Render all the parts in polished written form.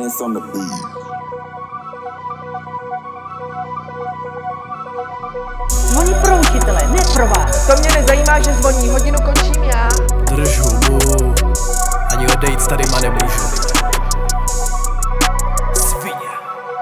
Prince on the beat. Zvoní pro učitele, ne pro vás. To mě nezajímá, že zvoní, hodinu končím já. Drž hubu, ani odejít tady ma nemůžu. Svině.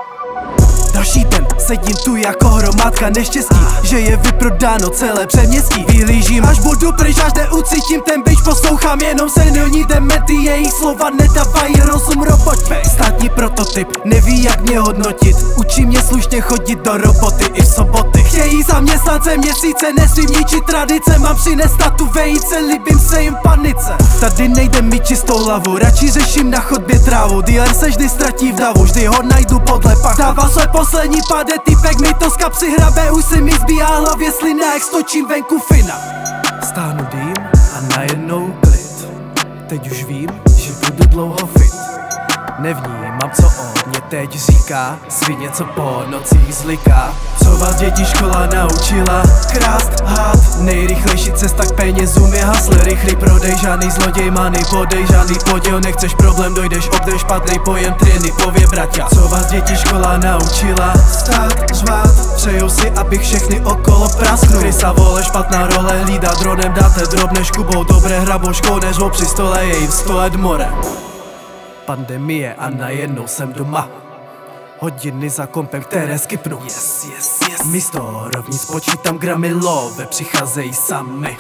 Další den, sedím tu jako hromádka neštěstí, že je vyprodáno celé předměstí. Vylížím, až budu pryč, až neucítím ten bič, poslouchám jenom senilní demety, jejich slova nedávají rozum robotě. Státní prototyp, neví jak mě hodnotit, učí mě slušně chodit do roboty i v soboty. Chtějí zaměstnance měsíce, nesmím ničit tradice, mám přinést statu vejce, líbím se jim panice. Tady nejde mi čistou hlavu, radši řeším na chodbě trávu, dealer se vždy ztratí v davu, vždy ho najdu podle pachu. Dává své poslední pade, týpek mi to z kapsy hrabe, už se mi zbíhá hlavě slina, jak stočím venku fina. Stáhnu dým a najednou klid, teď už vím, že budu dlouho fit. Nevnímám, co od mě teď říká, svině, co po nocích zliká. Co vás děti škola naučila? Krást, hát, nejrychlejší cesta k penězům je hasl. Rychlý prodej, žádný zloděj, many, podej, žádný poděl. Nechceš problém, dojdeš, obdej špatný pojem, triny, pově bratia. Co vás děti škola naučila? Stát, řvát, přejou si, abych všechny okolo prasknul. Krysa vole, špatná role, hlídá dronem, dáte drobné škubou, dobré hraboškou, neřvou při stole, je jim 100 let more. Pandemie a najednou jsem doma. Hodiny za kompem, které skipnu. Yes. Místo rovnic počítám gramy, love přicházejí sami.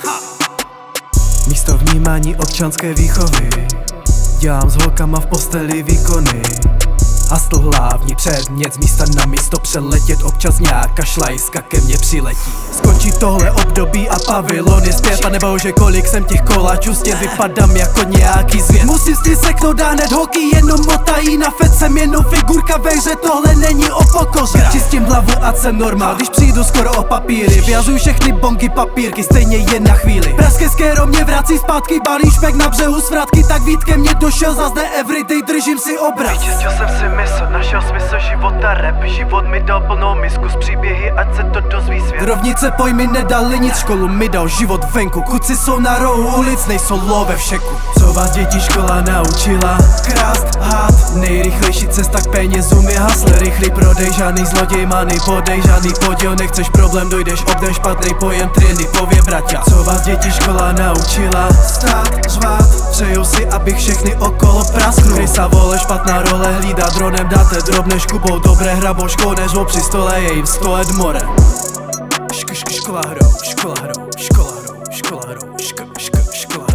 Místo vnímání občanské výchovy dělám s holkama v posteli výkony. Hustle hlavní předmět, z místa na místo přeletět, občas nějaká šlajska ke mně přiletí. Skončí tohle období a pavilon je zpět, a nebo že kolik jsem těch koláčů stět, vypadám jako nějaký zvěd. Musím s tím seknout a hned holky jenom motají, na fet jsem jenom figurka ve hře, tohle není o pokoře. Čistím hlavu a jsem normál, když přijdu skoro o papíry, vyhazuju všechny bongy papírky, stejně jen na chvíli. Pražské skero mě vrací zpátky, balí špek na břehu svratky, tak víc ke mně došel, zas ne everyday, držím si obraz. Vyčistil jsem si mysl, našel smysl života, rap, život mi dal plnou misku z příběhy, ať se to dozví svět. Rovnice pojmy nedali nic, školu mi dal život venku, kluci jsou na rohu ulic, nejsou love všeku. Co vás děti škola naučila? Krást, hát, nejrychlejší cesta k penězům je hasl. Rychlý prodej, žádný zloděj, many, podej, žádný poděl. Nechceš problém, dojdeš, obdej špatný pojem, triny, pově bratia. Co vás děti škola naučila? Stát, řvát, přejou si, abych všechny okolo prasknul. Krysa vole, špatná role, hlídá dronem, dáte drobné škubou, dobré hraboškou, neřvou při stole, je jim 100 let more. Škola hrou, škola hrou, škola hrou, škola hrou, škola